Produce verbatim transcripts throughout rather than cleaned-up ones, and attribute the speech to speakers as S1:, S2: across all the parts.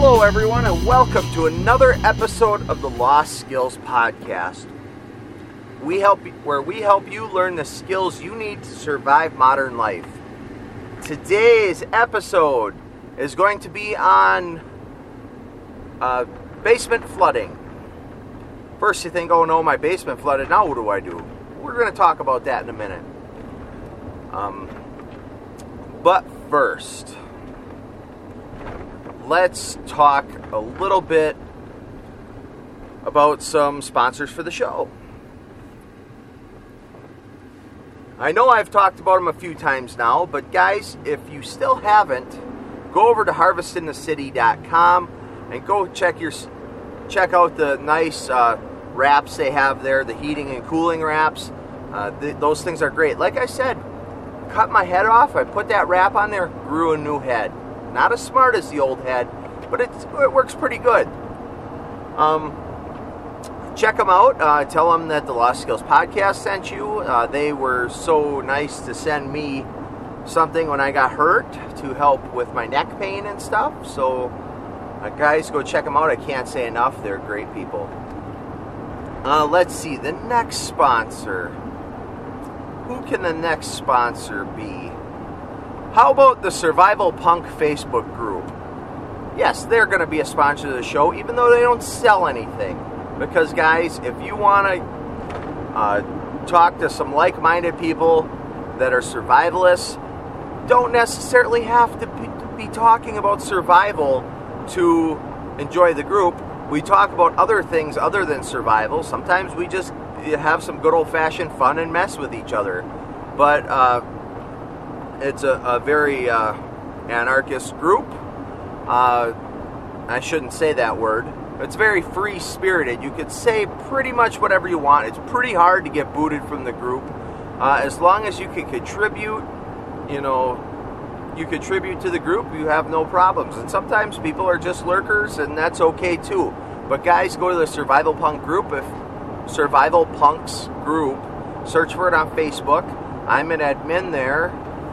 S1: Hello everyone and welcome to another episode of the Lost Skills Podcast. We help where we help you learn the skills you need to survive modern life. Today's episode is going to be on uh, basement flooding. First you think, oh no, my basement flooded, now what do I do? We're going to talk about that in a minute. Um, but first, let's talk a little bit about some sponsors for the show. I know I've talked about them a few times now, but guys, if you still haven't, go over to harvest in the city dot com and go check your check out the nice uh, wraps they have there, the heating and cooling wraps. Uh, th- those things are great. Like I said, cut my head off, I put that wrap on there, grew a new head. Not as smart as the old head, but it's, it works pretty good. Um, check them out. Uh, tell them that the Lost Skills Podcast sent you. Uh, they were so nice to send me something when I got hurt to help with my neck pain and stuff. So, uh, guys, go check them out. I can't say enough. They're great people. Uh, let's see. The next sponsor. Who can the next sponsor be? How about the Survival Punk Facebook group? Yes, they're going to be a sponsor of the show, even though they don't sell anything. Because, guys, if you want to uh, talk to some like-minded people that are survivalists, don't necessarily have to be, be talking about survival to enjoy the group. We talk about other things other than survival. Sometimes we just have some good old-fashioned fun and mess with each other. But, uh... It's a, a very uh, anarchist group. Uh, I shouldn't say that word. It's very free-spirited. You could say pretty much whatever you want. It's pretty hard to get booted from the group. Uh, as long as you can contribute, you know, you contribute to the group, you have no problems. And sometimes people are just lurkers, and that's okay too. But guys, go to the Survival Punk group. If Survival Punks group, search for it on Facebook. I'm an admin there.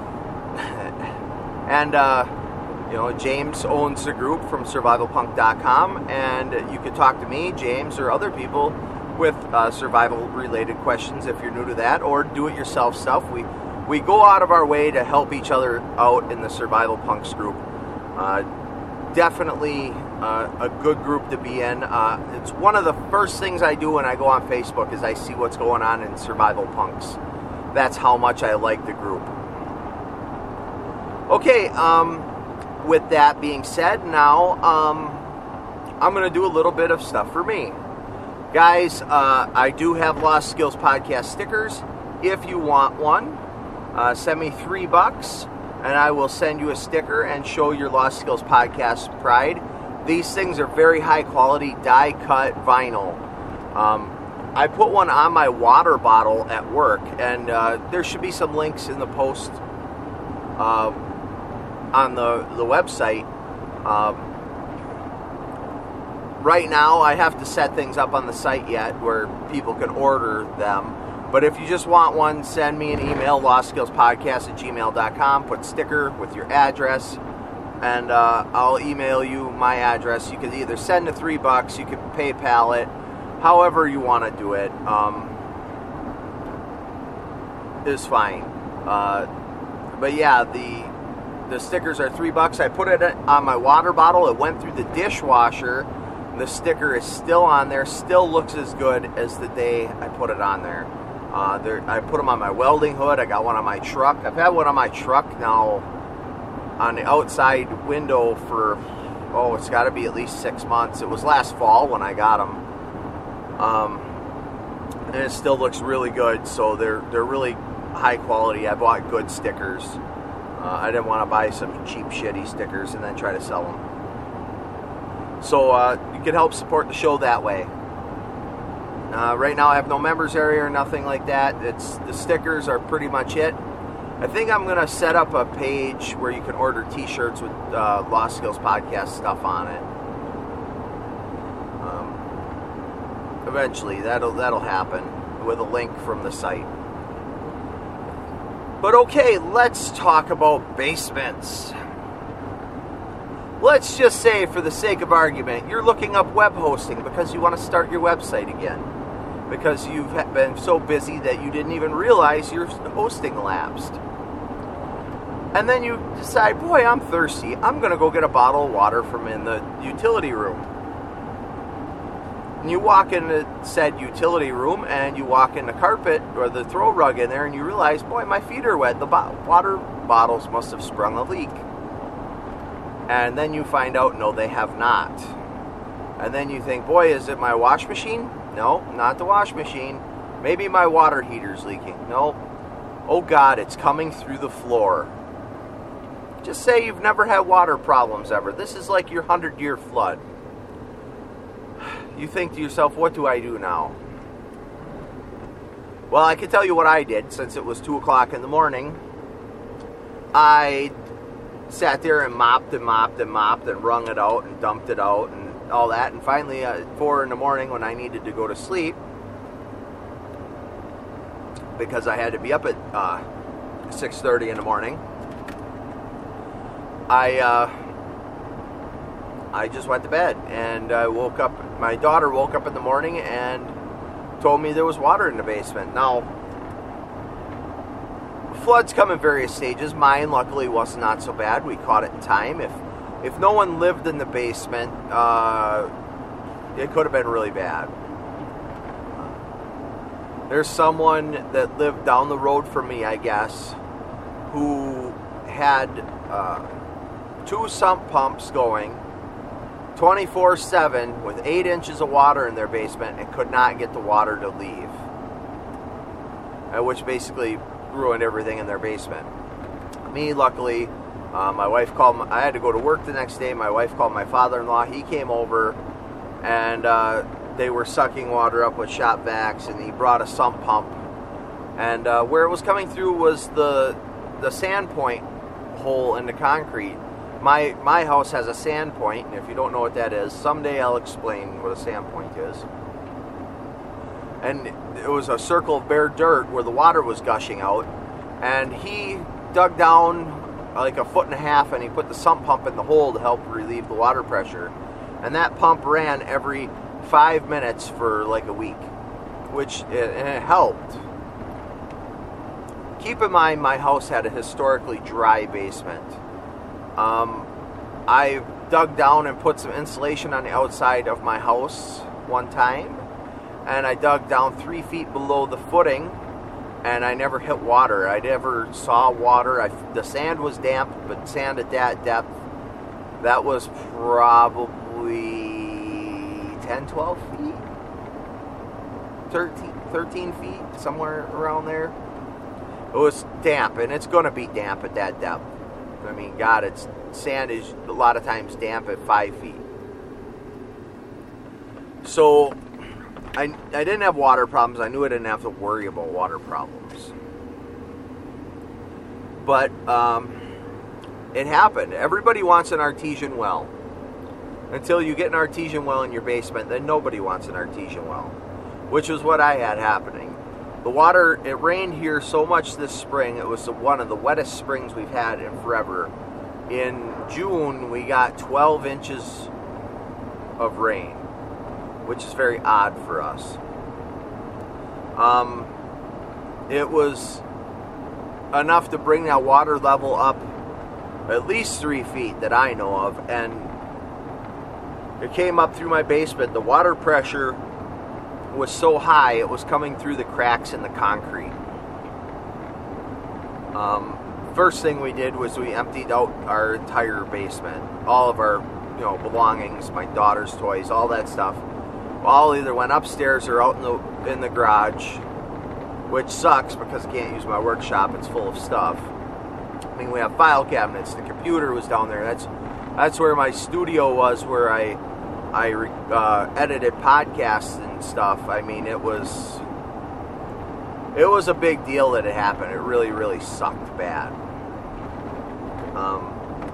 S1: And, uh, you know, James owns the group from survival punk dot com, and you can talk to me, James, or other people with uh, survival-related questions if you're new to that, or do-it-yourself stuff. We we go out of our way to help each other out in the Survival Punks group. Uh, definitely uh, a good group to be in. Uh, it's one of the first things I do when I go on Facebook is I see what's going on in Survival Punks. That's how much I like the group. Okay, um, with that being said, now um, I'm going to do a little bit of stuff for me. Guys, uh, I do have Lost Skills Podcast stickers. If you want one, uh, send me three bucks, and I will send you a sticker and show your Lost Skills Podcast pride. These things are very high quality, die-cut vinyl. Um, I put one on my water bottle at work, and uh, there should be some links in the post uh, on the, the website. Um, right now, I have to set things up on the site yet where people can order them. But if you just want one, send me an email, lost skills podcast at gmail dot com. Put sticker with your address, and uh, I'll email you my address. You can either send the three bucks, you can PayPal it, however you want to do it. Um, is fine. Uh, but yeah, the The stickers are three bucks. I put it on my water bottle. It went through the dishwasher. The sticker is still on there. Still looks as good as the day I put it on there. Uh, there I put them on my welding hood. I got one on my truck. I've had one on my truck now on the outside window for, oh, it's got to be at least six months. It was last fall when I got them. Um, and it still looks really good. So they're, they're really high quality. I bought good stickers. Uh, I didn't want to buy some cheap, shitty stickers and then try to sell them. So uh, you can help support the show that way. Uh, right now I have no members area or nothing like that. It's the stickers are pretty much it. I think I'm going to set up a page where you can order t-shirts with uh, Lost Skills Podcast stuff on it. Um, eventually, that'll that'll happen with a link from the site. But okay, let's talk about basements. let's just say, for the sake of argument, you're looking up web hosting because you want to start your website again. Because you've been so busy that you didn't even realize your hosting lapsed. And then you decide, boy, I'm thirsty. I'm going to go get a bottle of water from in the utility room. And you walk into said utility room and you walk in the carpet or the throw rug in there and you realize, boy, my feet are wet. The bo- water bottles must have sprung a leak. And then you find out, no, they have not. And then you think, boy, is it my wash machine? No, not the wash machine. Maybe my water heater's leaking. No. Oh, God, it's coming through the floor. Just say you've never had water problems ever. This is like your hundred-year flood. You think to yourself, what do I do now? Well, I can tell you what I did since it was two o'clock in the morning. I sat there and mopped and mopped and mopped and wrung it out and dumped it out and all that. And finally, at four in the morning when I needed to go to sleep, because I had to be up at uh, six thirty in the morning, I uh, I just went to bed, and I woke up. My daughter woke up in the morning and told me there was water in the basement. Now, floods come in various stages. Mine, luckily, was not so bad. We caught it in time. If if no one lived in the basement, uh, it could have been really bad. There's someone that lived down the road from me, I guess, who had uh, two sump pumps going twenty-four seven with eight inches of water in their basement and could not get the water to leave, uh, which basically ruined everything in their basement. Me, luckily, uh, my wife called, my, I had to go to work the next day. My wife called my father-in-law. He came over, and uh, they were sucking water up with shop vacs, and he brought a sump pump. And uh, where it was coming through was the the sand point hole in the concrete. My my house has a sand point, and if you don't know what that is, someday I'll explain what a sand point is. And it was a circle of bare dirt where the water was gushing out, and he dug down like a foot and a half, and he put the sump pump in the hole to help relieve the water pressure. And that pump ran every five minutes for like a week, which it, and it helped. Keep in mind, my house had a historically dry basement. Um, I dug down and put some insulation on the outside of my house one time, and I dug down three feet below the footing, and I never hit water. I never saw water. I, the sand was damp, but sand at that depth, that was probably ten, twelve feet, thirteen, thirteen feet, somewhere around there. It was damp, and it's going to be damp at that depth. I mean, God, it's sand is a lot of times damp at five feet. So, I, I didn't have water problems. I knew I didn't have to worry about water problems. But, um, it happened. Everybody wants an artesian well. Until you get an artesian well in your basement, then nobody wants an artesian well. Which was what I had happening. The water, it rained here so much this spring. It was one of the wettest springs we've had in forever. In June, we got twelve inches of rain, which is very odd for us. Um, it was enough to bring that water level up at least three feet that I know of, and it came up through my basement. The water pressure was so high, it was coming through the cracks in the concrete. Um, first thing we did was we emptied out our entire basement. All of our, you know, belongings, my daughter's toys, all that stuff. All either went upstairs or out in the in the garage, which sucks because I can't use my workshop. It's full of stuff. I mean, we have file cabinets. The computer was down there. That's that's where my studio was, where I I uh, edited podcasts and stuff. I mean, it was it was a big deal that it happened. It really, really sucked bad. Um,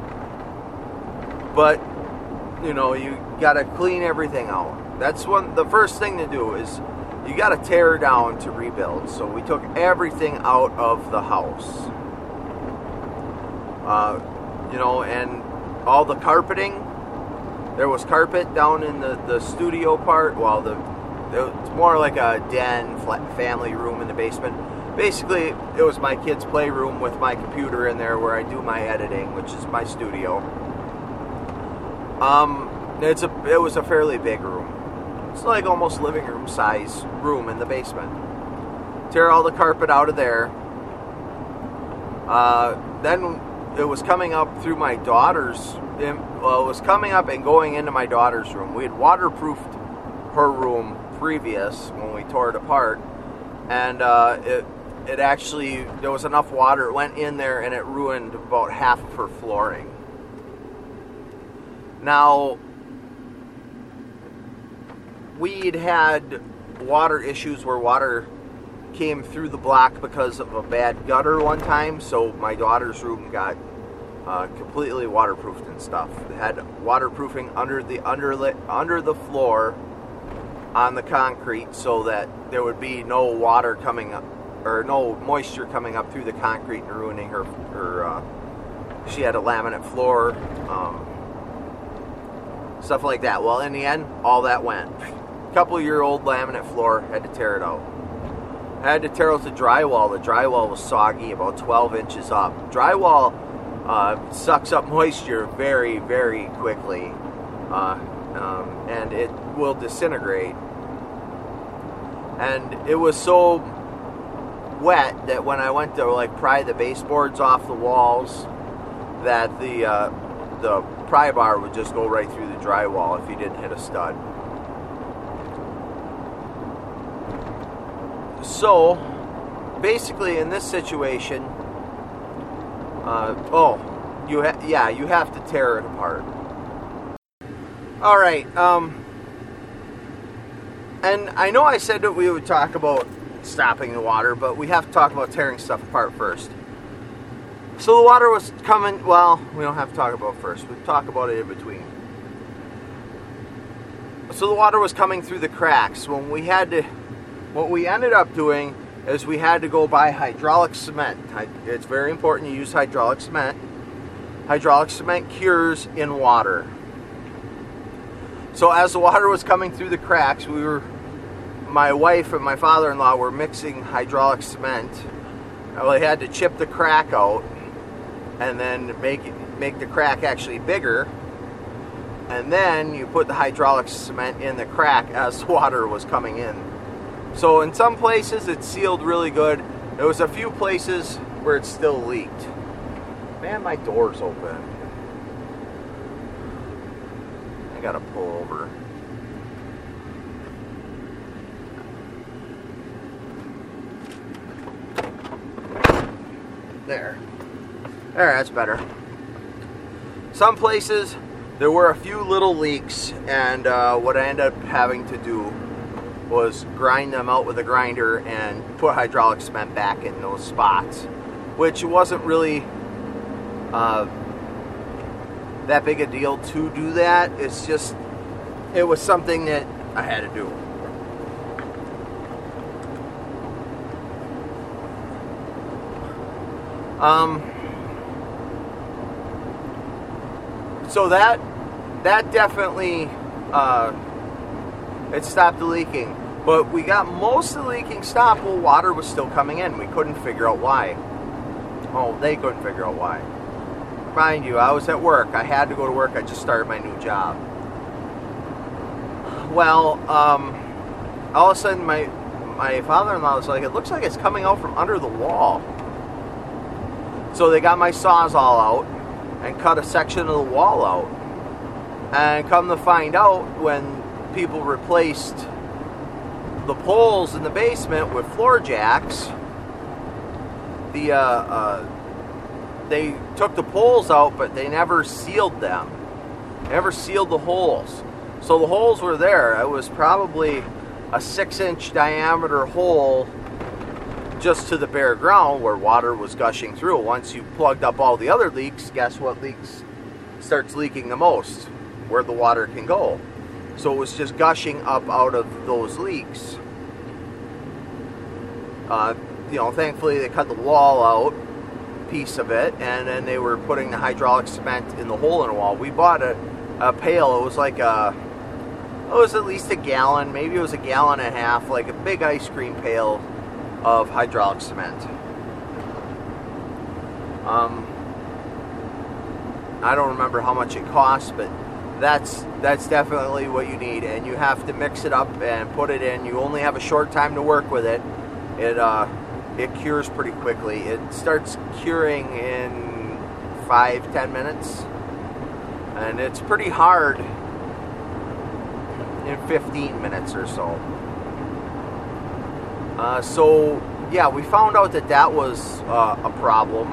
S1: but you know, you got to clean everything out. That's one. The first thing to do is you got to tear down to rebuild. So we took everything out of the house. Uh, you know, and all the carpeting. There was carpet down in the, the studio part. Well, the it's more like a den, flat family room in the basement. Basically, it was my kids' playroom with my computer in there where I do my editing, which is my studio. Um, it's a it was a fairly big room. It's like almost living room size room in the basement. Tear all the carpet out of there. Uh, then it was coming up through my daughter's. Well, it was coming up and going into my daughter's room. We had waterproofed her room previous when we tore it apart, and uh, it it actually there was enough water. It went in there and it ruined about half of her flooring. Now, we'd had water issues where water came through the block because of a bad gutter one time, so my daughter's room got uh, completely waterproofed and stuff. It had waterproofing under the under under the floor on the concrete so that there would be no water coming up, or no moisture coming up through the concrete and ruining her, her uh, she had a laminate floor, um, stuff like that. Well, in the end, all that went. Couple year old laminate floor, had to tear it out. I had to tear out the drywall. The drywall was soggy, about twelve inches up. Drywall uh, sucks up moisture very, very quickly, uh, um, and it will disintegrate. And it was so wet that when I went to like pry the baseboards off the walls, that the uh, the pry bar would just go right through the drywall if you didn't hit a stud. So, basically, in this situation, uh, oh, you ha- yeah, you have to tear it apart. All right, um, and I know I said that we would talk about stopping the water, but we have to talk about tearing stuff apart first. So the water was coming. Well, we don't have to talk about it first. We'll talk about it in between. So the water was coming through the cracks when we had to. What we ended up doing is we had to go buy hydraulic cement. It's very important you use hydraulic cement. Hydraulic cement cures in water. So as the water was coming through the cracks, we were, my wife and my father-in-law were mixing hydraulic cement. Well, they had to chip the crack out and then make it, make the crack actually bigger. And then you put the hydraulic cement in the crack as the water was coming in. So in some places it sealed really good. There was a few places where it still leaked. Man, my door's open. I gotta pull over. There. There, that's better. Some places there were a few little leaks, and uh, what I ended up having to do was grind them out with a grinder and put hydraulic cement back in those spots, which wasn't really uh, that big a deal to do that. It's just, it was something that I had to do. Um, so that, that definitely, uh, it stopped the leaking. But we got most of the leaking stopped while water was still coming in. We couldn't figure out why. Oh, they couldn't figure out why. Mind you, I was at work. I had to go to work. I just started my new job. Well, um, all of a sudden my my father-in-law was like, it looks like it's coming out from under the wall. So they got my Sawzall out and cut a section of the wall out. And come to find out, when people replaced the poles in the basement with floor jacks, the uh, uh, they took the poles out, but they never sealed them. They never sealed the holes. So the holes were there. It was probably a six-inch diameter hole just to the bare ground where water was gushing through. Once you plugged up all the other leaks, guess what leaks starts leaking the most? Where the water can go. So it was just gushing up out of those leaks. Uh, you know, thankfully they cut the wall out, piece of it, and then they were putting the hydraulic cement in the hole in the wall. We bought a, a pail. It was like a, it was at least a gallon, maybe it was a gallon and a half, like a big ice cream pail of hydraulic cement. Um, I don't remember how much it costs, but that's that's definitely what you need, and you have to mix it up and put it in. You only have a short time to work with it. It uh, it cures pretty quickly. It starts curing in five, ten minutes, and it's pretty hard in fifteen minutes or so. Uh, so yeah, we found out that that was uh, a problem.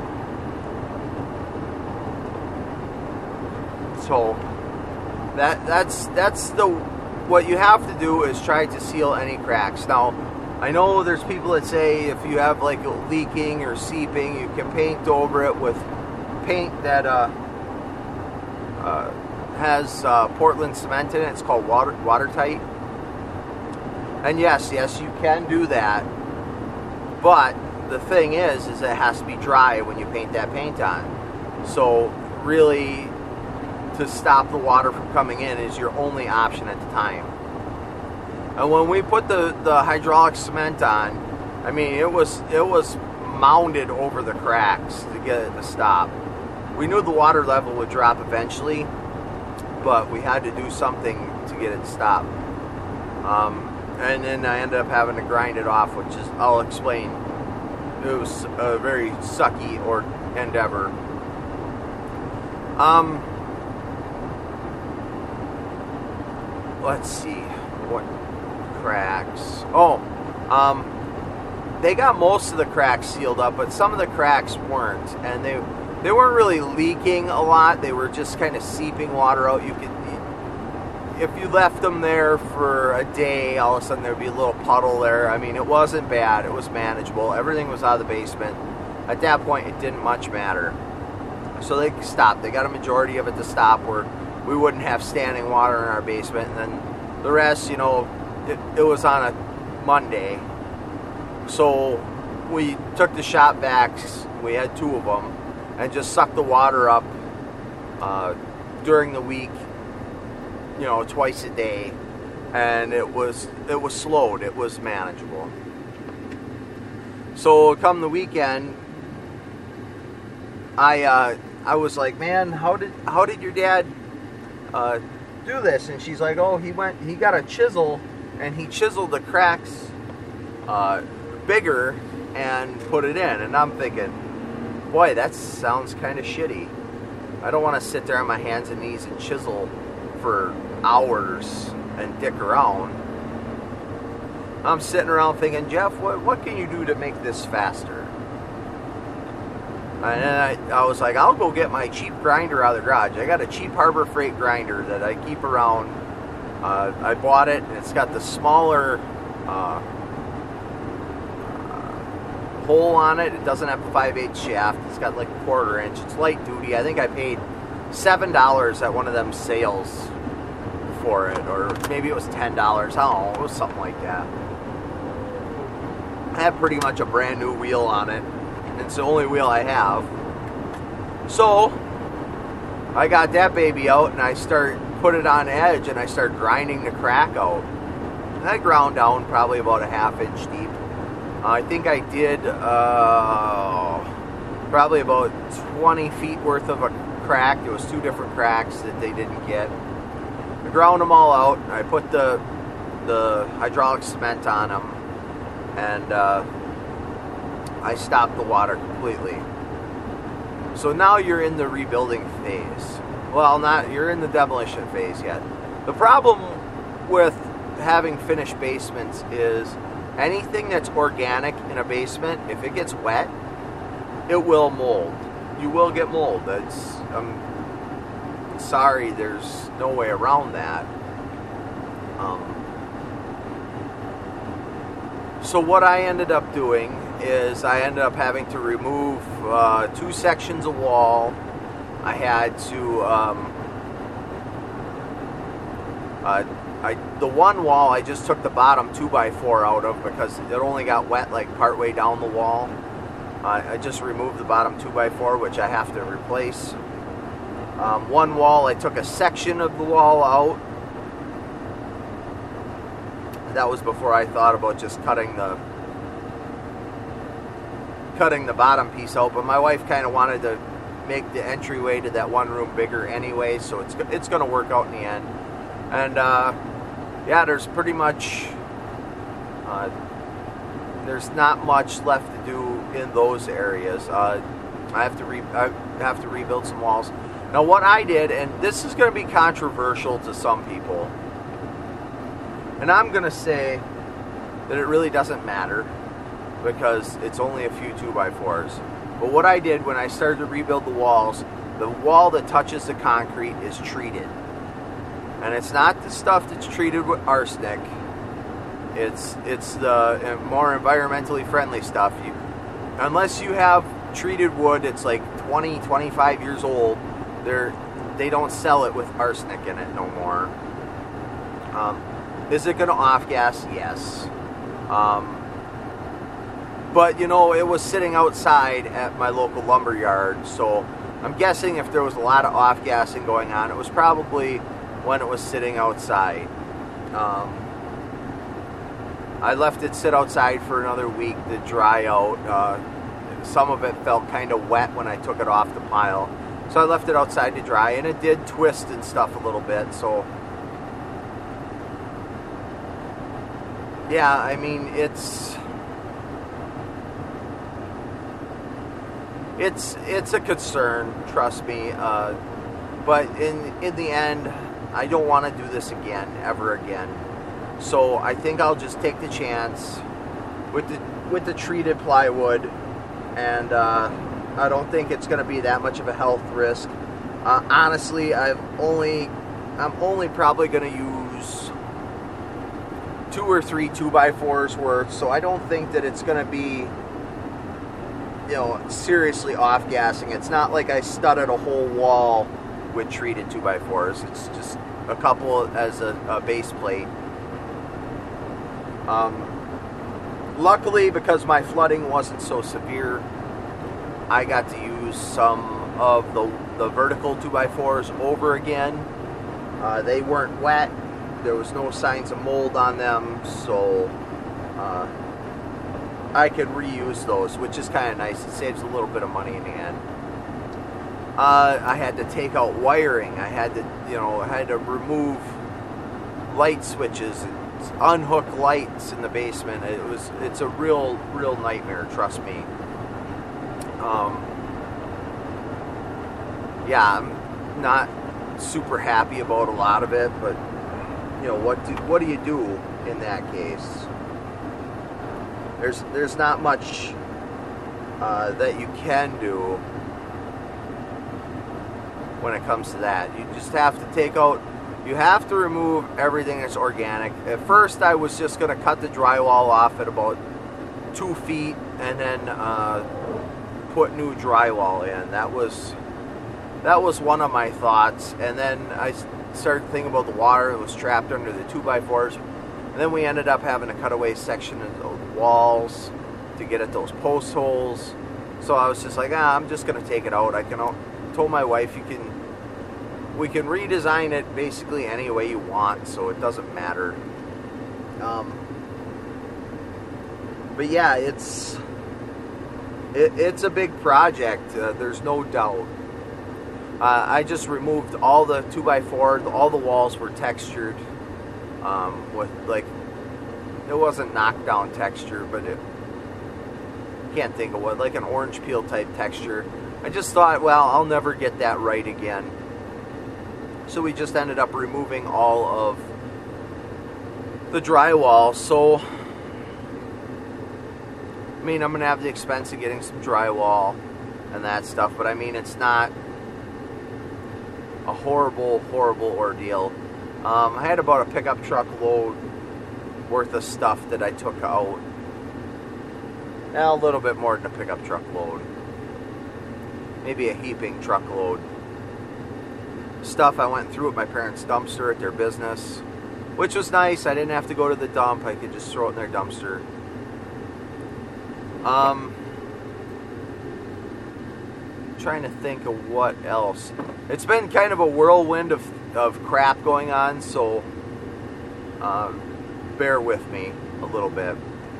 S1: So that that's that's the what you have to do is try to seal any cracks. Now, I know there's people that say if you have like leaking or seeping, you can paint over it with paint that uh, uh, has uh, Portland cement in it. It's called water watertight. And yes, yes, you can do that. But the thing is, is it has to be dry when you paint that paint on. So really, to stop the water from coming in is your only option at the time. And when we put the, the hydraulic cement on, I mean, it was it was mounded over the cracks to get it to stop. We knew the water level would drop eventually, but we had to do something to get it to stop. Um, and then I ended up having to grind it off, which is, I'll explain. It was a very sucky or endeavor. Um, let's see, what cracks? Oh, um, they got most of the cracks sealed up, but some of the cracks weren't, and they they weren't really leaking a lot. They were just kind of seeping water out. You could, if you left them there for a day, all of a sudden there'd be a little puddle there. I mean, it wasn't bad. It was manageable. Everything was out of the basement. At that point, it didn't much matter. So they stopped. They got a majority of it to stop where we wouldn't have standing water in our basement. And then the rest, you know, it, it was on a Monday. So we took the shop vacs. We had two of them. And just sucked the water up uh, during the week. You know, twice a day, and it was it was slowed. It was manageable. So come the weekend, I uh, I was like, man, how did how did your dad uh, do this? And she's like, oh, he went he got a chisel and he chiseled the cracks uh, bigger and put it in. And I'm thinking, boy, that sounds kind of shitty. I don't want to sit there on my hands and knees and chisel for hours and dick around. I'm sitting around thinking, Jeff, what what can you do to make this faster? And I, I was like, I'll go get my cheap grinder out of the garage. I got a cheap Harbor Freight grinder that I keep around. Uh, I bought it, and it's got the smaller uh, uh, hole on it. It doesn't have the five eighths shaft. It's got like a quarter inch. It's light duty. I think I paid seven dollars at one of them sales for it, or maybe it was ten dollars. I don't know, it was something like that. I have pretty much a brand new wheel on it. It's the only wheel I have. So I got that baby out and I start put it on edge and I start grinding the crack out. And I ground down probably about a half inch deep. Uh, I think I did uh, probably about twenty feet worth of a crack. It was two different cracks that they didn't get. I ground them all out. I put the the hydraulic cement on them, and uh, I stopped the water completely. So now you're in the rebuilding phase. Well, not you're in the demolition phase yet. The problem with having finished basements is anything that's organic in a basement, if it gets wet, it will mold. You will get mold. That's um. Sorry, there's no way around that. Um, so what I ended up doing is I ended up having to remove uh, two sections of wall. I had to, um, uh, I the one wall I just took the bottom two by four out of because it only got wet like partway down the wall. Uh, I just removed the bottom two by four, which I have to replace. Um, one wall, I took a section of the wall out. That was before I thought about just cutting the cutting the bottom piece out. But my wife kind of wanted to make the entryway to that one room bigger anyway, so it's it's going to work out in the end. And uh, yeah, there's pretty much uh, there's not much left to do in those areas. Uh, I have to re- I have to rebuild some walls. Now, what I did, and this is going to be controversial to some people, and I'm going to say that it really doesn't matter because it's only a few two by fours. But what I did when I started to rebuild the walls, the wall that touches the concrete is treated. And it's not the stuff that's treated with arsenic. It's it's the more environmentally friendly stuff. You, unless you have treated wood, it's like twenty, twenty-five years old. They're, they don't sell it with arsenic in it no more. Um, is it going to off-gas? Yes. Um, but, you know, it was sitting outside at my local lumber yard, so I'm guessing if there was a lot of off-gassing going on, it was probably when it was sitting outside. Um, I left it sit outside for another week to dry out. Uh, some of it felt kind of wet when I took it off the pile. So I left it outside to dry, and it did twist and stuff a little bit, so yeah, I mean, it's it's it's a concern, trust me, uh, but in in the end, I don't want to do this again, ever again. So I think I'll just take the chance with the with the treated plywood, and uh, I don't think it's going to be that much of a health risk. Uh, honestly, I've only, I'm only probably going to use two or three two by fours worth, so I don't think that it's going to be, you know, seriously off-gassing. It's not like I studded a whole wall with treated two by fours. It's just a couple as a, a base plate. Um, luckily, because my flooding wasn't so severe, I got to use some of the, the vertical two by fours over again. Uh, they weren't wet. There was no signs of mold on them, so uh, I could reuse those, which is kind of nice. It saves a little bit of money in the end. Uh, I had to take out wiring. I had to, you know, I had to remove light switches and unhook lights in the basement. It was, it's a real, real nightmare, trust me. Um, yeah, I'm not super happy about a lot of it, but you know, what do what do you do in that case? There's there's not much uh, that you can do when it comes to that. You just have to take out, you have to remove everything that's organic. At first, I was just going to cut the drywall off at about two feet and then uh, put new drywall in. That was that was one of my thoughts. And then I started thinking about the water that was trapped under the two by fours. And then we ended up having to cut away section of those walls to get at those post holes. So I was just like, ah, I'm just going to take it out. I can. I told my wife, you can, we can redesign it basically any way you want, so it doesn't matter. Um, but yeah, it's it, it's a big project. Uh, there's no doubt. Uh, I just removed all the two by four. All the walls were textured um, with like, it wasn't knockdown texture, but it, can't think of what, like an orange peel type texture. I just thought, well, I'll never get that right again. So we just ended up removing all of the drywall. So, I mean, I'm going to have the expense of getting some drywall and that stuff, but I mean, it's not a horrible, horrible ordeal. Um, I had about a pickup truck load worth of stuff that I took out. Now, a little bit more than a pickup truck load. Maybe a heaping truckload. Stuff I went through at my parents' dumpster at their business, which was nice. I didn't have to go to the dump. I could just throw it in their dumpster. Um, trying to think of what else. It's been kind of a whirlwind of, of crap going on, so um, bear with me a little bit.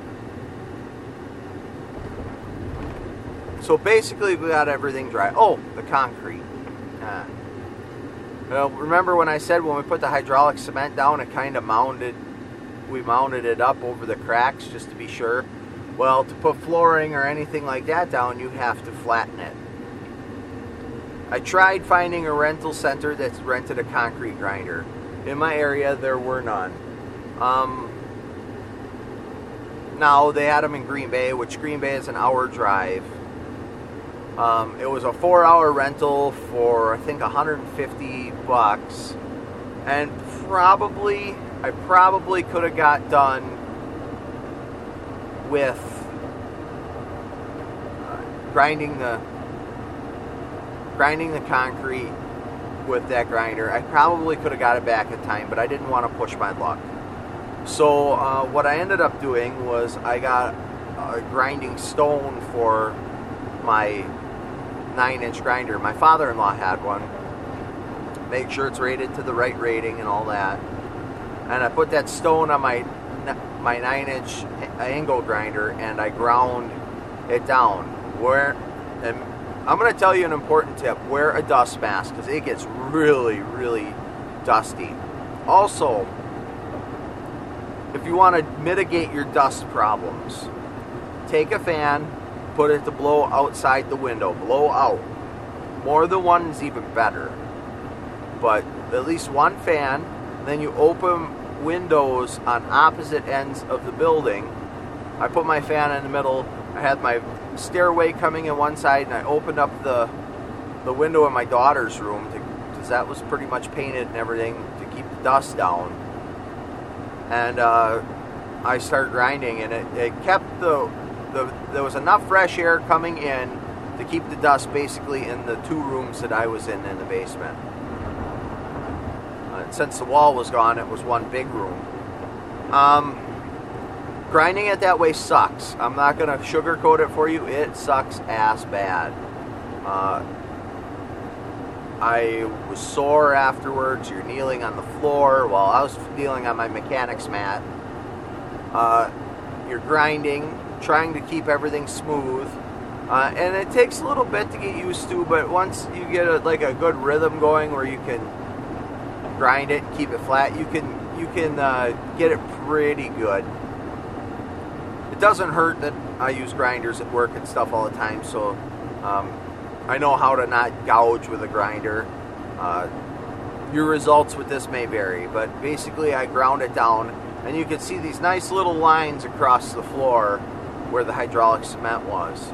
S1: So basically we got everything dry. Oh, the concrete. Uh, well, remember when I said when we put the hydraulic cement down, it kind of mounded, we mounted it up over the cracks just to be sure. Well, to put flooring or anything like that down, you have to flatten it. I tried finding a rental center that's rented a concrete grinder. In my area, there were none. Um, now, they had them in Green Bay, which Green Bay is an hour drive. Um, it was a four-hour rental for, I think, one hundred fifty bucks. And probably, I probably could have got done with uh, grinding the grinding the concrete with that grinder. I probably could have got it back in time, but I didn't want to push my luck. So uh, what I ended up doing was I got a grinding stone for my nine inch grinder. My father-in-law had one. Make sure it's rated to the right rating and all that. And I put that stone on my my nine inch angle grinder and I ground it down. Where, and I'm going to tell you an important tip: wear a dust mask because it gets really, really dusty. Also, if you want to mitigate your dust problems, take a fan, put it to blow outside the window. Blow out. More than one is even better. But at least one fan. Then you open windows on opposite ends of the building. I put my fan in the middle. I had my stairway coming in one side, and I opened up the the window in my daughter's room because that was pretty much painted and everything to keep the dust down. And uh, I started grinding, and it, it kept the The, there was enough fresh air coming in to keep the dust basically in the two rooms that I was in in the basement. Uh, and since the wall was gone, it was one big room. Um, grinding it that way sucks. I'm not going to sugarcoat it for you. It sucks ass bad. Uh, I was sore afterwards. You're kneeling on the floor while I was kneeling on my mechanics mat. Uh, you're grinding, trying to keep everything smooth, uh, and it takes a little bit to get used to, but once you get a, like a good rhythm going where you can grind it and keep it flat, you can you can uh, get it pretty good. It doesn't hurt that I use grinders at work and stuff all the time, so um, I know how to not gouge with a grinder. Uh, your results with this may vary, but basically I ground it down, and you can see these nice little lines across the floor where the hydraulic cement was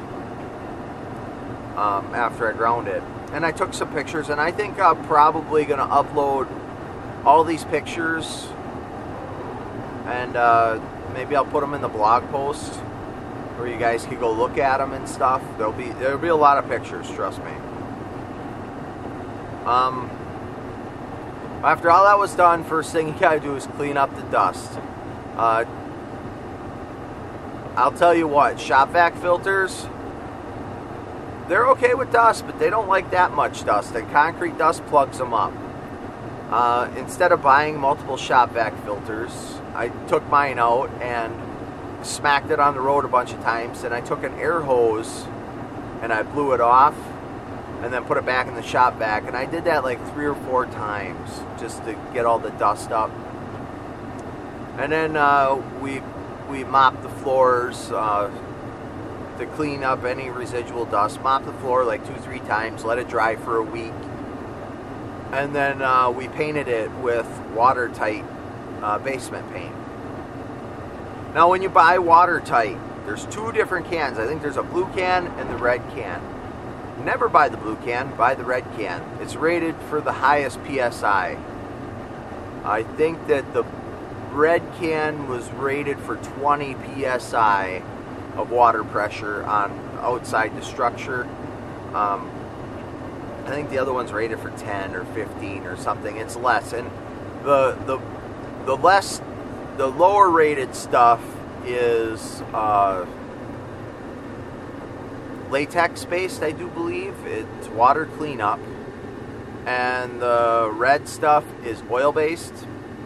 S1: um, after I ground it. And I took some pictures, and I think I'm probably going to upload all these pictures, and uh, maybe I'll put them in the blog post where you guys can go look at them and stuff. There'll be there'll be a lot of pictures, trust me. Um, after all that was done, first thing you gotta do is clean up the dust. Uh, I'll tell you what, shop vac filters, they're okay with dust, but they don't like that much dust, and concrete dust plugs them up. Uh, instead of buying multiple shop vac filters, I took mine out and smacked it on the road a bunch of times, and I took an air hose and I blew it off and then put it back in the shop vac, and I did that like three or four times just to get all the dust up. And then uh, we we mopped the floors uh, to clean up any residual dust. Mop the floor like two, three times, let it dry for a week, and then uh, we painted it with watertight uh, basement paint. Now when you buy watertight, there's two different cans. I think there's a blue can and the red can. Never buy the blue can, buy the red can. It's rated for the highest P S I. I think that the red can was rated for twenty P S I of water pressure on outside the structure. Um, I think the other one's rated for ten or fifteen or something. It's less, and the the the less the lower rated stuff is uh, latex based, I do believe. It's water cleanup. And the red stuff is oil based.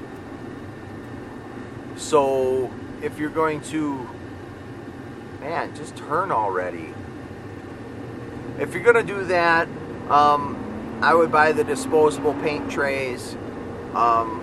S1: So if you're going to, man, just turn already. If you're going to do that, um, I would buy the disposable paint trays. Um,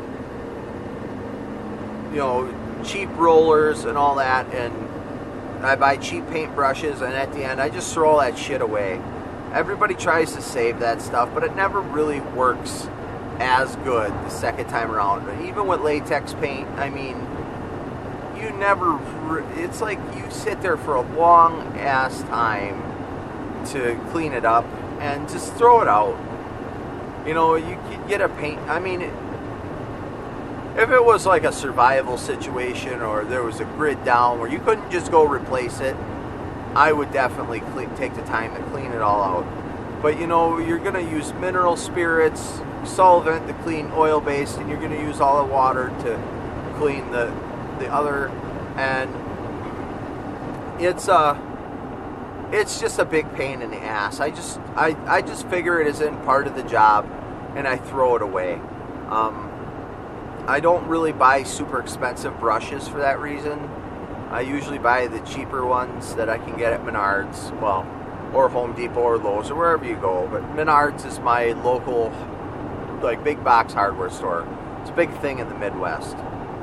S1: you know, cheap rollers and all that, and I buy cheap paint brushes, and at the end I just throw all that shit away. Everybody tries to save that stuff, but it never really works as good the second time around. But even with latex paint, I mean, you never, it's like you sit there for a long ass time to clean it up and just throw it out. You know, you could get a paint, I mean, if it was like a survival situation or there was a grid down where you couldn't just go replace it, I would definitely clean, take the time to clean it all out. But you know, you're going to use mineral spirits, solvent to clean oil based, and you're going to use all the water to clean the the other, and it's uh it's just a big pain in the ass. I just I, I just figure it isn't part of the job, and I throw it away. Um, I don't really buy super expensive brushes for that reason. I usually buy the cheaper ones that I can get at Menards, well, or Home Depot or Lowe's or wherever you go. But Menards is my local, like, big box hardware store. It's a big thing in the Midwest.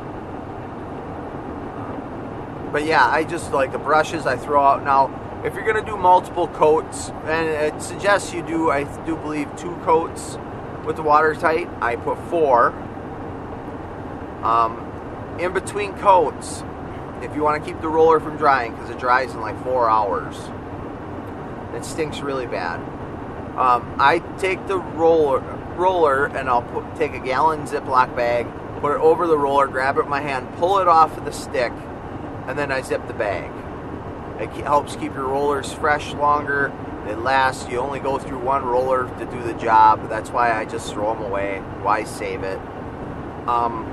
S1: But yeah, I just like the brushes I throw out. Now, if you're going to do multiple coats, and it suggests you do, I do believe, two coats with the watertight, I put four. Um, in between coats, if you want to keep the roller from drying, because it dries in like four hours, it stinks really bad. Um, I take the roller, roller and I'll put, take a gallon Ziploc bag, put it over the roller, grab it with my hand, pull it off of the stick, and then I zip the bag. It helps keep your rollers fresh longer. It lasts. You only go through one roller to do the job. That's why I just throw them away. Why save it? Um,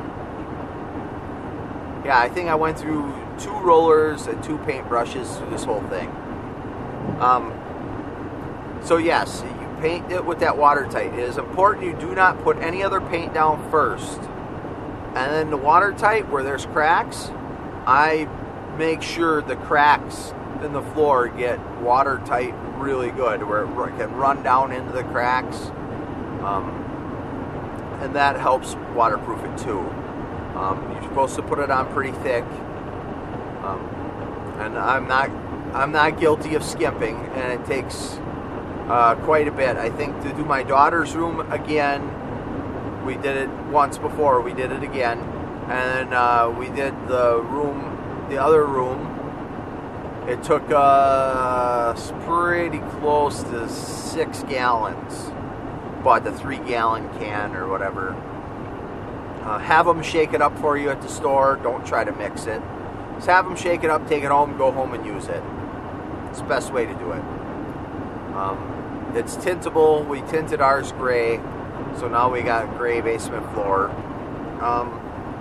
S1: yeah, I think I went through two rollers and two paint brushes through this whole thing. Um, so yes, you paint it with that watertight. It is important you do not put any other paint down first. And then the watertight, where there's cracks, I make sure the cracks in the floor get watertight really good, where it can run down into the cracks, um, and that helps waterproof it too. Um, you're supposed to put it on pretty thick, um, and I'm not I'm not guilty of skimping, and it takes uh, quite a bit. I think to do my daughter's room again, we did it once before. We did it again, and uh, we did the room. The other room, it took us pretty close to six gallons. Bought the three gallon can or whatever. Uh, have them shake it up for you at the store. Don't try to mix it. Just have them shake it up, take it home, go home and use it. It's the best way to do it. Um, it's tintable. We tinted ours gray, so now we got gray basement floor. Um,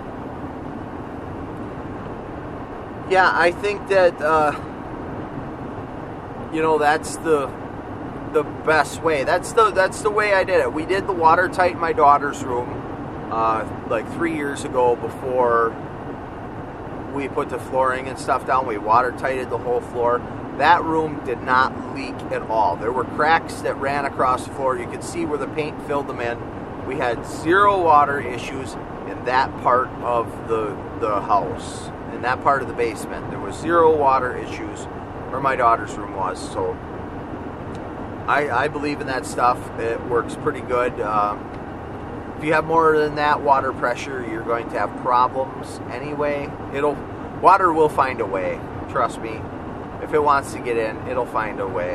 S1: Yeah, I think that, uh, you know, that's the the best way. That's the that's the way I did it. We did the watertight in my daughter's room uh, like three years ago before we put the flooring and stuff down. We watertighted the whole floor. That room did not leak at all. There were cracks that ran across the floor. You could see where the paint filled them in. We had zero water issues in that part of the the house. In that part of the basement, there was zero water issues where my daughter's room was. So I, I believe in that stuff. It works pretty good. Um, if you have more than that water pressure, you're going to have problems anyway. It'll water will find a way. Trust me. If it wants to get in, it'll find a way.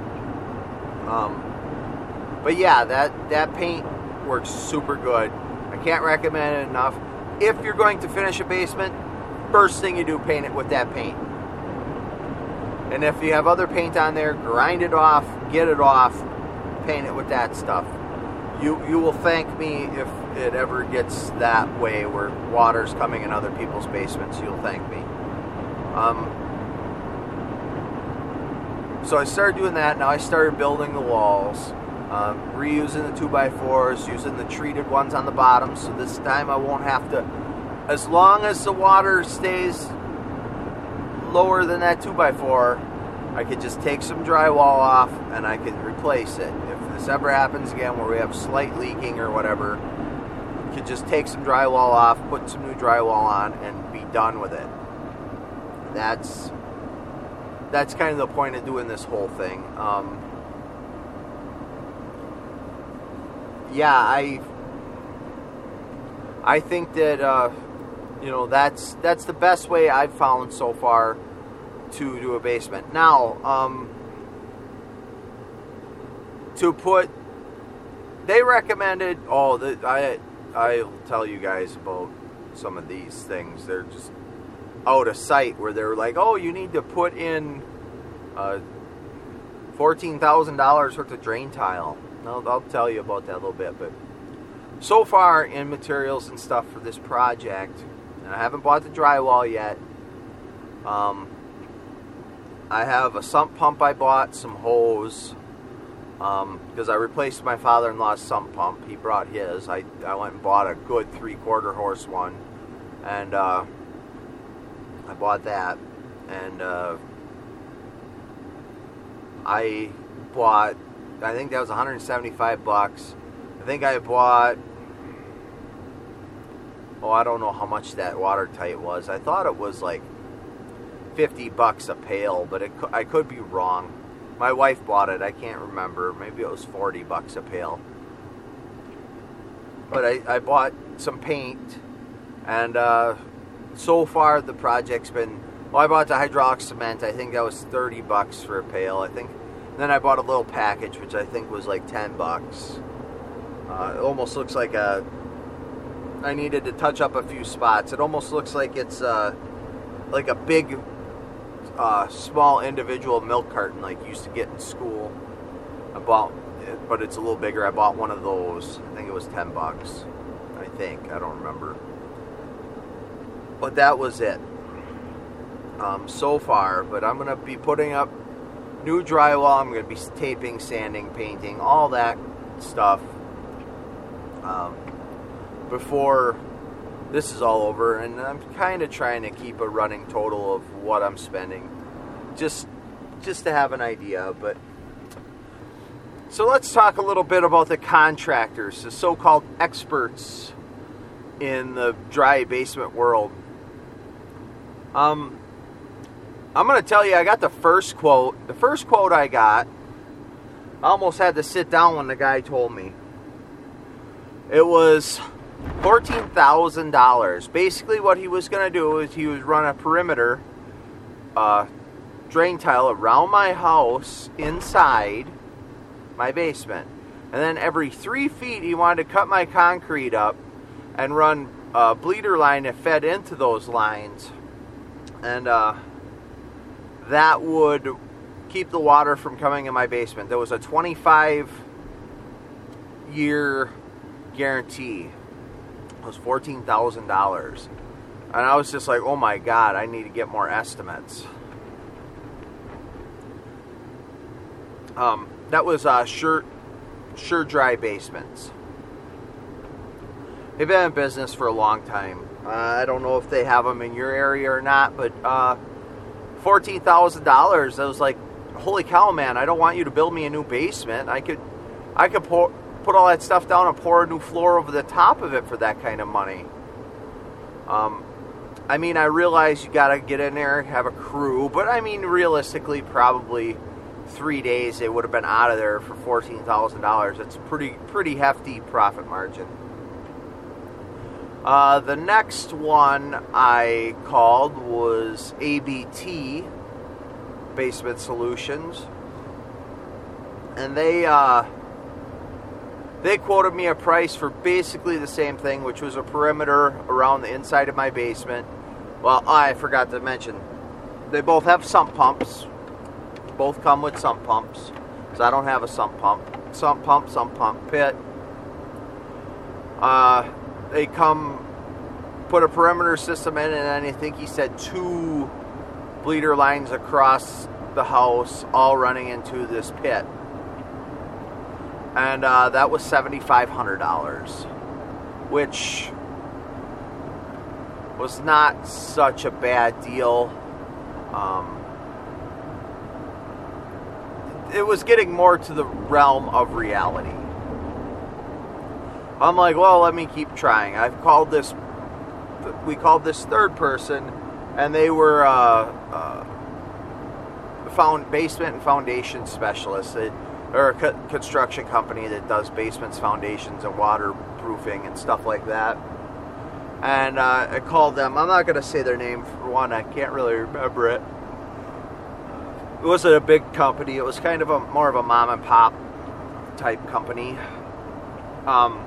S1: Um, but yeah, that that paint works super good. I can't recommend it enough. If you're going to finish a basement, first thing you do, paint it with that paint. And if you have other paint on there, grind it off, get it off, paint it with that stuff. You you will thank me if it ever gets that way where water's coming in other people's basements. You'll thank me. Um, so I started doing that. Now I started building the walls, um, reusing the two by fours, using the treated ones on the bottom. So this time I won't have to, as long as the water stays lower than that two by four, I could just take some drywall off and I could replace it. If this ever happens again where we have slight leaking or whatever, I could just take some drywall off, put some new drywall on, and be done with it. That's that's kind of the point of doing this whole thing. Um, yeah, I I think that uh, you know that's that's the best way I've found so far to do a basement. Now, um, to put, they recommended. Oh, the, I I'll tell you guys about some of these things. They're just out of sight. Where they're like, oh, you need to put in uh, fourteen thousand dollars worth of drain tile. I'll, I'll tell you about that a little bit. But so far in materials and stuff for this project, and I haven't bought the drywall yet. Um, I have a sump pump I bought, some hose, um, because I replaced my father-in-law's sump pump. He brought his. I, I went and bought a good three-quarter horse one, and uh, I bought that, and uh, I bought, I think that was one hundred seventy-five bucks. I think I bought, oh, I don't know how much that watertight was. I thought it was like fifty bucks a pail, but it, I could be wrong. My wife bought it. I can't remember. Maybe it was forty bucks a pail. But I, I bought some paint, and uh, so far the project's been, well, I bought the hydraulic cement. I think that was thirty bucks for a pail. I think. Then I bought a little package, which I think was like ten bucks. Uh, it almost looks like a, I needed to touch up a few spots. It almost looks like it's uh, like a big Uh, small individual milk carton like you used to get in school. I bought it, but it's a little bigger. I bought one of those. I think it was ten bucks. I think. I don't remember. But that was it. Um, so far. But I'm going to be putting up new drywall. I'm going to be taping, sanding, painting, all that stuff. Um, before this is all over, and I'm kind of trying to keep a running total of what I'm spending, just just to have an idea. But so let's talk a little bit about the contractors, the so-called experts in the dry basement world. Um, I'm going to tell you, I got the first quote. The first quote I got, I almost had to sit down when the guy told me. It was fourteen thousand dollars. Basically what he was going to do is he would run a perimeter uh, drain tile around my house inside my basement. And then every three feet he wanted to cut my concrete up and run a bleeder line that fed into those lines. And uh, that would keep the water from coming in my basement. There was a twenty-five year guarantee. It was fourteen thousand dollars. And I was just like, oh my God, I need to get more estimates. Um, that was uh, Sure, Sure Dry Basements. They've been in business for a long time. Uh, I don't know if they have them in your area or not, but uh, fourteen thousand dollars, I was like, holy cow, man, I don't want you to build me a new basement. I could, I could pour... put all that stuff down and pour a new floor over the top of it for that kind of money. Um, I mean, I realize you gotta get in there, have a crew, but I mean, realistically, probably three days they would have been out of there for fourteen thousand dollars. It's pretty, pretty hefty profit margin. Uh, the next one I called was A B T Basement Solutions, and they, uh, They quoted me a price for basically the same thing, which was a perimeter around the inside of my basement. Well, I forgot to mention, they both have sump pumps. Both come with sump pumps. So I don't have a sump pump. Sump pump, sump pump pit. Uh, they come, put a perimeter system in, and then I think he said two bleeder lines across the house, all running into this pit. And uh, that was seven thousand five hundred dollars, which was not such a bad deal. Um, it was getting more to the realm of reality. I'm like, well, let me keep trying. I've called this, we called this third person, and they were uh, uh, found basement and foundation specialists. They, they're a co- construction company that does basements, foundations, and waterproofing and stuff like that. And uh, I called them. I'm not going to say their name for one. I can't really remember it. It wasn't a big company. It was kind of a more of a mom and pop type company. Um,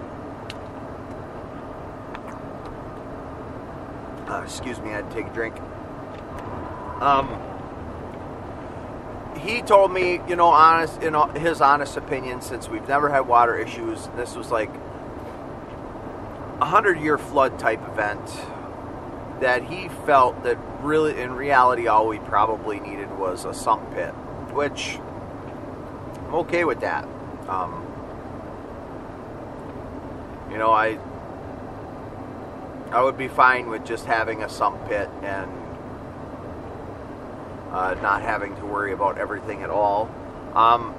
S1: uh, excuse me, I had to take a drink. Um, he told me, you know, honest, you know, his honest opinion, since we've never had water issues. This was like a hundred-year flood type event, that he felt that really, in reality, all we probably needed was a sump pit, which I'm okay with that. Um, you know, I I would be fine with just having a sump pit and uh, not having to worry about everything at all. Um,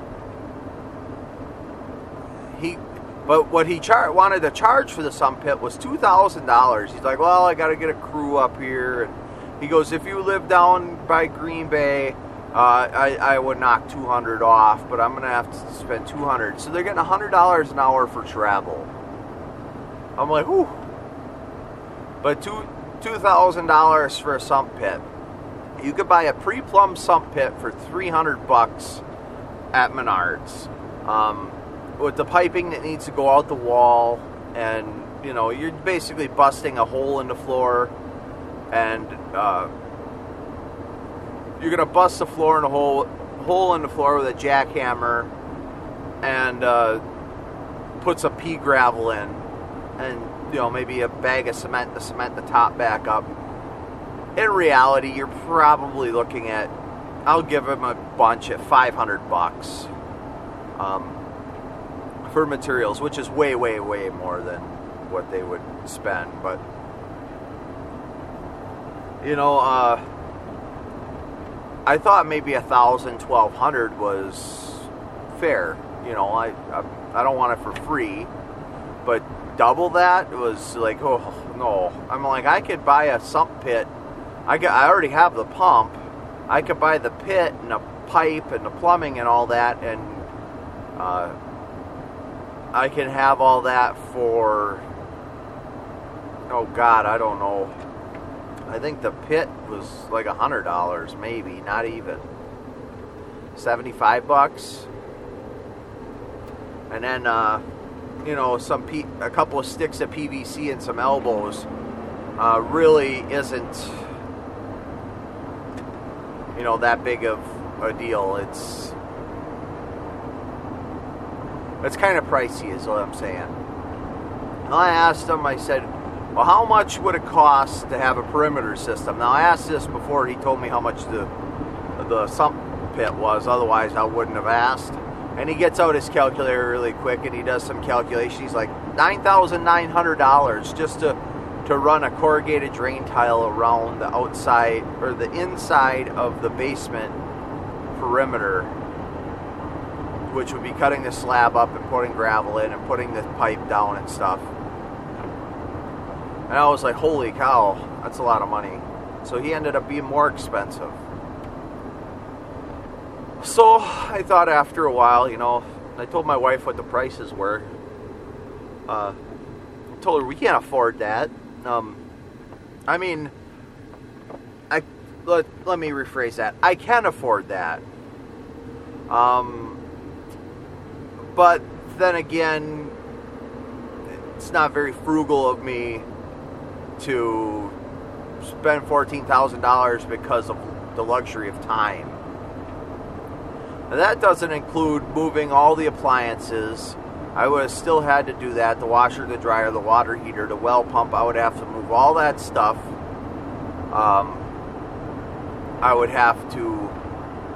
S1: he. But what he char- wanted to charge for the sump pit was two thousand dollars. He's like, well, I got to get a crew up here. And he goes, if you live down by Green Bay, uh, I, I would knock two hundred dollars off, but I'm going to have to spend two hundred dollars. So they're getting one hundred dollars an hour for travel. I'm like, whew. But two, two thousand dollars for a sump pit. You could buy a pre-plumbed sump pit for three hundred bucks at Menards. Um... with the piping that needs to go out the wall, and you know, you're basically busting a hole in the floor, and uh, you're gonna bust the floor in a hole hole in the floor with a jackhammer, and uh, put some pea gravel in, and you know, maybe a bag of cement to cement the top back up. In reality, you're probably looking at, I'll give him a bunch at five hundred bucks. Um, for materials, which is way, way, way more than what they would spend. But, you know, uh, I thought maybe a thousand, twelve hundred was fair. You know, I, I I don't want it for free, but double that was like, oh no. I'm like, I could buy a sump pit. I could, I already have the pump. I could buy the pit and a pipe and the plumbing and all that, and uh, I can have all that for, oh God, I don't know. I think the pit was like a hundred dollars, maybe, not even. Seventy-five bucks, and then uh, you know, some P- a couple of sticks of P V C and some elbows. Uh, really isn't, you know, that big of a deal. It's It's kind of pricey, is what I'm saying. And I asked him, I said, well, how much would it cost to have a perimeter system? Now, I asked this before he told me how much the the sump pit was. Otherwise, I wouldn't have asked. And he gets out his calculator really quick, and he does some calculations. He's like, nine thousand nine hundred dollars just to, to run a corrugated drain tile around the outside, or the inside of the basement perimeter, which would be cutting the slab up and putting gravel in and putting the pipe down and stuff. And I was like, holy cow, that's a lot of money. So he ended up being more expensive. So I thought after a while, you know, I told my wife what the prices were. Uh, I told her we can't afford that. Um, I mean, I let, let me rephrase that. I can afford that. Um, but then again, it's not very frugal of me to spend fourteen thousand dollars because of the luxury of time. And that doesn't include moving all the appliances. I would have still had to do that. The washer, the dryer, the water heater, the well pump. I would have to move all that stuff. Um, I would have to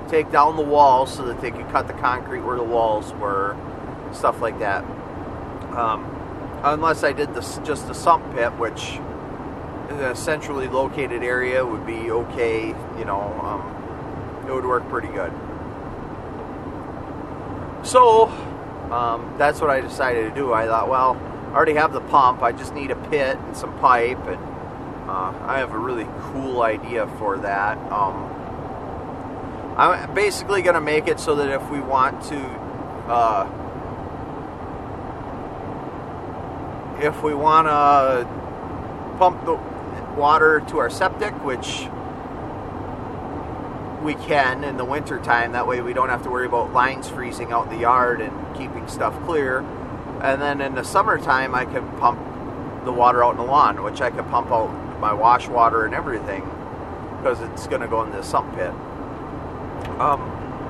S1: take down the walls so that they could cut the concrete where the walls were, stuff like that. Um, unless I did this just a sump pit, which in a centrally located area would be okay, you know, um, it would work pretty good. So, um, that's what I decided to do. I thought, well, I already have the pump, I just need a pit and some pipe, and uh, I have a really cool idea for that. Um, I'm basically going to make it so that if we want to, uh, if we want to pump the water to our septic, which we can in the winter time, that way we don't have to worry about lines freezing out in the yard and keeping stuff clear. And then in the summertime, I can pump the water out in the lawn, which I can pump out my wash water and everything, because it's going to go in the sump pit. Um,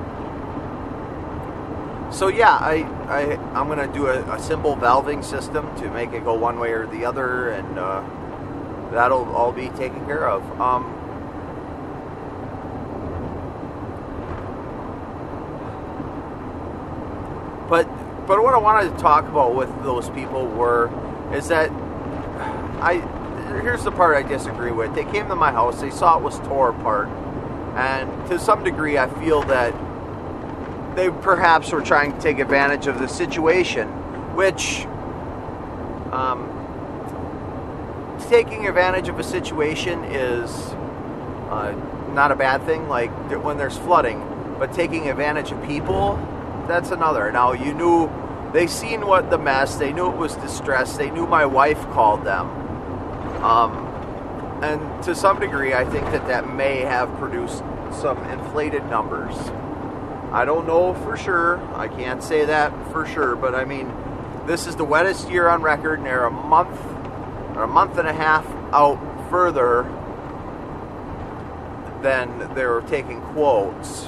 S1: so yeah, I, I, I'm going to do a, a simple valving system to make it go one way or the other, and uh, that'll all be taken care of. Um, but but what I wanted to talk about with those people were is that I here's the part I disagree with. They came to my house, they saw it was tore apart, and to some degree I feel that they perhaps were trying to take advantage of the situation, which um, taking advantage of a situation is uh, not a bad thing, like when there's flooding, but taking advantage of people, that's another. Now, you knew, they seen what the mess, they knew it was distress, they knew my wife called them. Um, and to some degree, I think that that may have produced some inflated numbers. I don't know for sure, I can't say that for sure, but I mean, this is the wettest year on record, and they're a month, or a month and a half out further than they were taking quotes.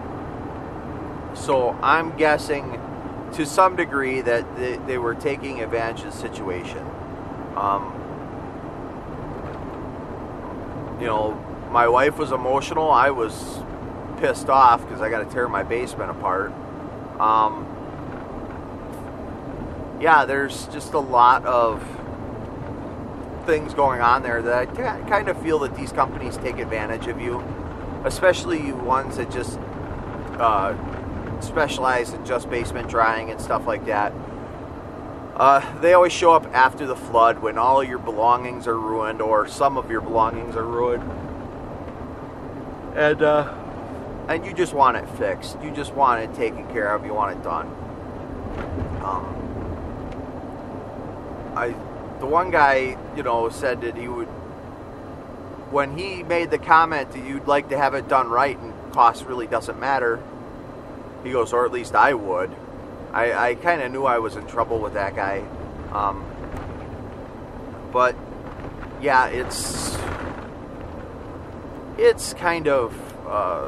S1: So I'm guessing to some degree that they, they were taking advantage of the situation. Um, you know, my wife was emotional. I was pissed off because I got to tear my basement apart. Um, yeah, there's just a lot of things going on there that I kind of feel that these companies take advantage of you, especially ones that just uh, specialize in just basement drying and stuff like that. Uh, they always show up after the flood when all your belongings are ruined, or some of your belongings are ruined, and uh, and you just want it fixed. You just want it taken care of. You want it done. Um, I, the one guy, you know, said that he would, when he made the comment that you'd like to have it done right and cost really doesn't matter, he goes, or at least I would. I, I kind of knew I was in trouble with that guy. Um, but, yeah, it's, it's kind of, uh,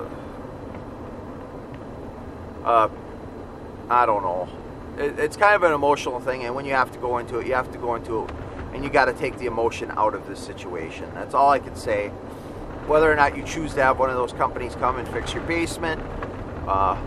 S1: uh, I don't know. It, it's kind of an emotional thing, and when you have to go into it, you have to go into it, and you got to take the emotion out of this situation. That's all I can say. Whether or not you choose to have one of those companies come and fix your basement, uh,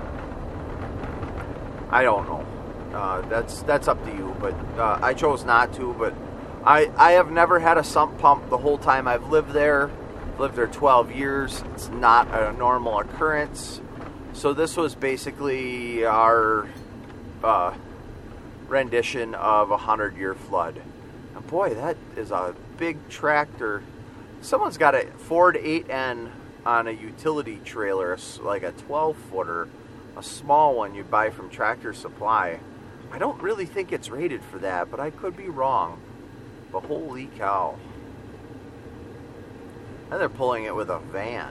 S1: I don't know. Uh, that's that's up to you. But uh, I chose not to. But I I have never had a sump pump the whole time I've lived there. I've lived there twelve years. It's not a normal occurrence. So this was basically our uh, rendition of a hundred-year flood. And boy, that is a big tractor. Someone's got a Ford eight N on a utility trailer, like a twelve-footer. A small one you buy from Tractor Supply. I don't really think it's rated for that, but I could be wrong. But holy cow. And they're pulling it with a van.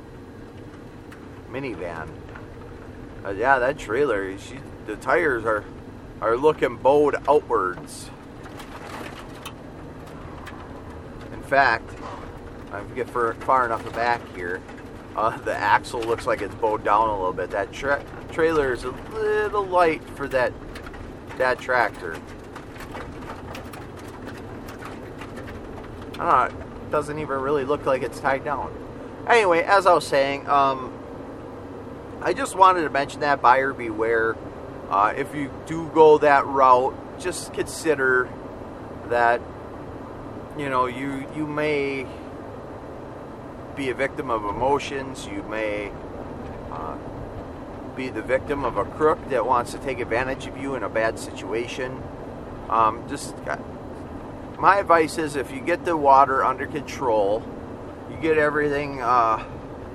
S1: Minivan. Uh, yeah, that trailer, she, the tires are, are looking bowed outwards. In fact, if I get for, far enough back here, Uh, the axle looks like it's bowed down a little bit. That tra- trailer is a little light for that that tractor. I don't know. It doesn't even really look like it's tied down. Anyway, as I was saying, um, I just wanted to mention that, buyer beware. Uh, if you do go that route, just consider that, you know, you you may be a victim of emotions. You may uh, be the victim of a crook that wants to take advantage of you in a bad situation. Um, just my advice is, if you get the water under control, you get everything uh,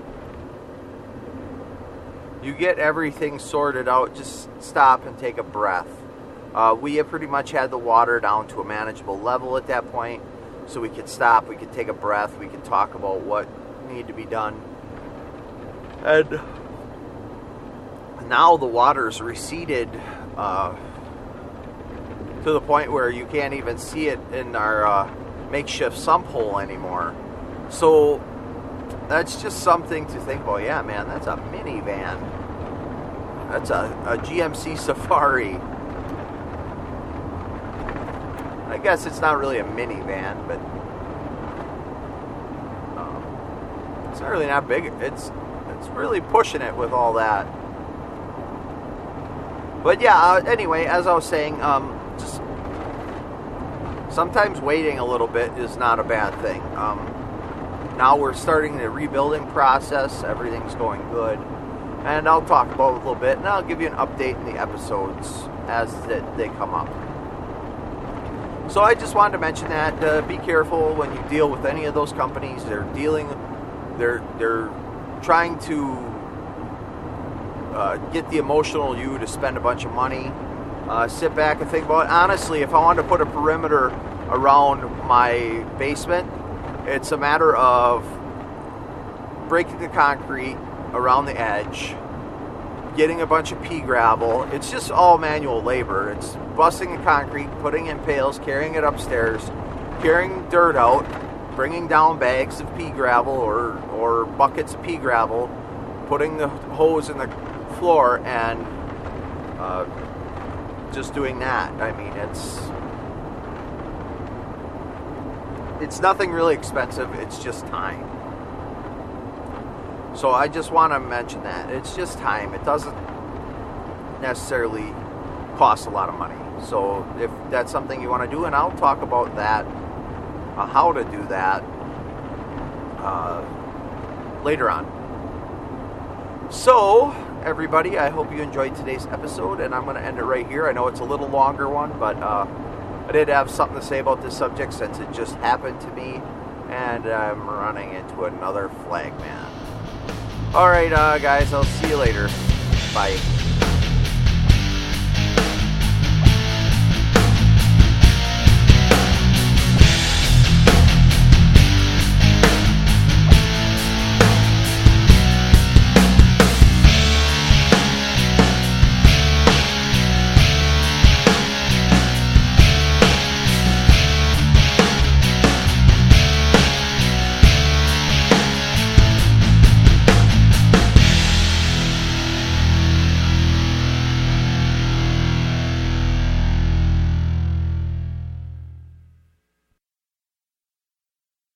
S1: you get everything sorted out, just stop and take a breath. Uh, we have pretty much had the water down to a manageable level at that point, so we could stop, we could take a breath, we could talk about what needed to be done. And now the water's receded uh, to the point where you can't even see it in our uh, makeshift sump hole anymore. So that's just something to think about. Yeah, man, that's a minivan. That's a, a G M C Safari. I guess it's not really a minivan, but um, it's not really not big. It's it's really pushing it with all that. But yeah, uh, anyway, as I was saying, um, just sometimes waiting a little bit is not a bad thing. Um, now we're starting the rebuilding process. Everything's going good. And I'll talk about it a little bit, and I'll give you an update in the episodes as they come up. So I just wanted to mention that. Uh, be careful when you deal with any of those companies. They're dealing, they're they're trying to uh, get the emotional you to spend a bunch of money. Uh, sit back and think about it. Honestly, if I wanted to put a perimeter around my basement, it's a matter of breaking the concrete around the edge, getting a bunch of pea gravel. It's just all manual labor. It's busting the concrete, putting in pails, carrying it upstairs, carrying dirt out, bringing down bags of pea gravel or, or buckets of pea gravel, putting the hose in the floor, and uh, just doing that. I mean, it's it's nothing really expensive. It's just time. So I just want to mention that. It's just time. It doesn't necessarily cost a lot of money. So if that's something you want to do, and I'll talk about that, uh, how to do that, uh, later on. So, everybody, I hope you enjoyed today's episode, and I'm going to end it right here. I know it's a little longer one, but uh, I did have something to say about this subject since it just happened to me, and I'm running into another flagman. Alright, uh, guys, I'll see you later. Bye.